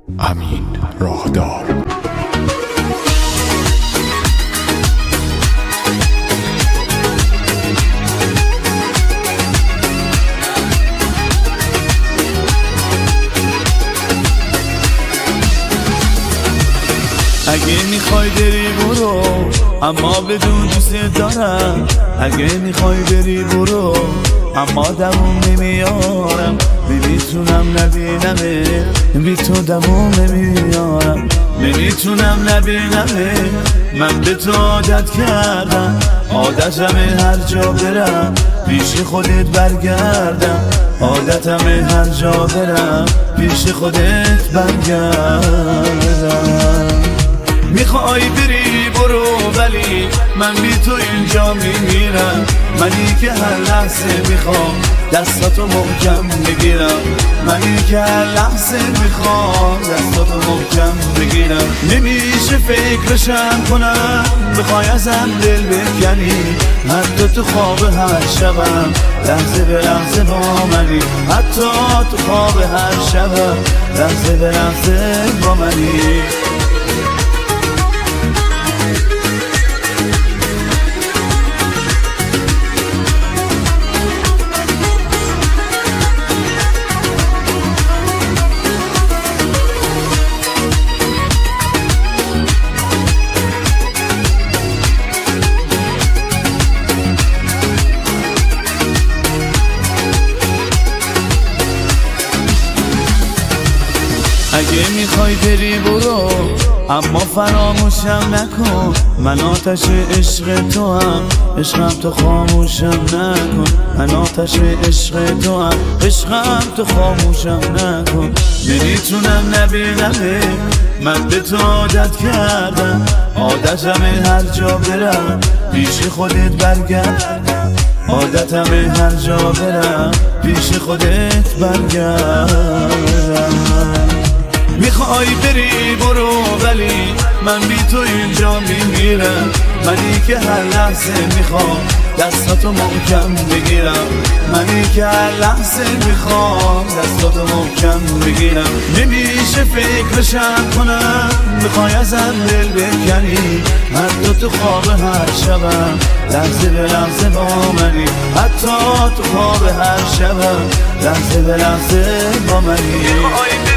امین راهدار. اگه میخوای بری برو، اما بدون دوست دارم. اگه میخوای بری برو، اما دووم نمیارم. نمیتونم نبینمه، بی تو دووم نمیارم. نمیتونم نبینمه، من به تو عادت کردم. عادتمه هر جا برم پیش خودت برگردم. عادتمه هر جا برم پیش خودت برگردم. میخوای بری برو، ولی من بی تو اینجا میمیرم. منی که هر لحظه میخوام دستاتو محکم بگیرم. منی که هر لحظه میخوام دستاتو محکم بگیرم. نمیشه فکرشم کنم بخوای ازم دل بکنی. حتی تو خواب هر شبم لحظه به لحظه با منی. حتی تو خواب هر شبم لحظه به لحظه با منی. اگه میخوای بری برو، اما فراموشم نکن. من آتش عشق تو هم، عشقم تو خاموشم نکن. من آتش عشق تو هم، عشقم تو خاموشم نکن. نمیتونم نبینمه، من به تو عادت کردم. عادتمه هر جا برم پیش خودت برگردم. عادتمه هر جا برم پیش خودت برگردم. میخوای بری برو، ولی من بی تو اینجا میمیرم. منی که هر لحظه میخوام دستاتو محکم بگیرم. منی که هر لحظه میخوام دستاتو محکم بگیرم. نمیشه فکرشم کنم میخوای ازم دل بکنی. حتی تو خواب هر شبم لحظه به لحظه با منی. حتی تو خواب هر شبم لحظه به لحظه با منی.